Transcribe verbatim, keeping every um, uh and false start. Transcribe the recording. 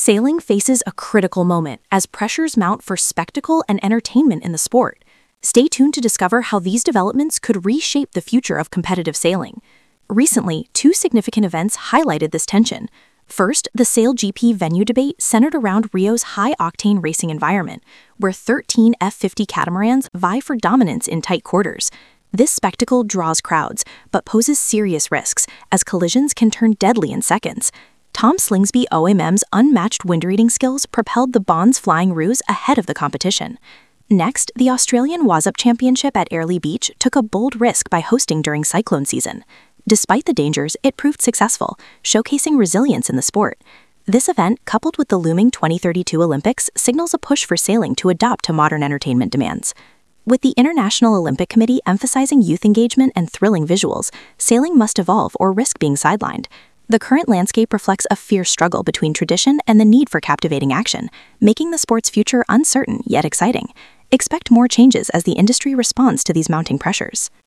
Sailing faces a critical moment as pressures mount for spectacle and entertainment in the sport. Stay tuned to discover how these developments could reshape the future of competitive sailing. Recently, two significant events highlighted this tension. First, the SailGP venue debate centered around Rio's high-octane racing environment, where thirteen F fifty catamarans vie for dominance in tight quarters. This spectacle draws crowds, but poses serious risks, as collisions can turn deadly in seconds. Tom Slingsby O M M's unmatched wind-reading skills propelled the Bonds Flying Ruse ahead of the competition. Next, the Australian Wazup Championship at Airlie Beach took a bold risk by hosting during cyclone season. Despite the dangers, it proved successful, showcasing resilience in the sport. This event, coupled with the looming twenty thirty-two Olympics, signals a push for sailing to adapt to modern entertainment demands. With the International Olympic Committee emphasizing youth engagement and thrilling visuals, sailing must evolve or risk being sidelined. The current landscape reflects a fierce struggle between tradition and the need for captivating action, making the sport's future uncertain yet exciting. Expect more changes as the industry responds to these mounting pressures.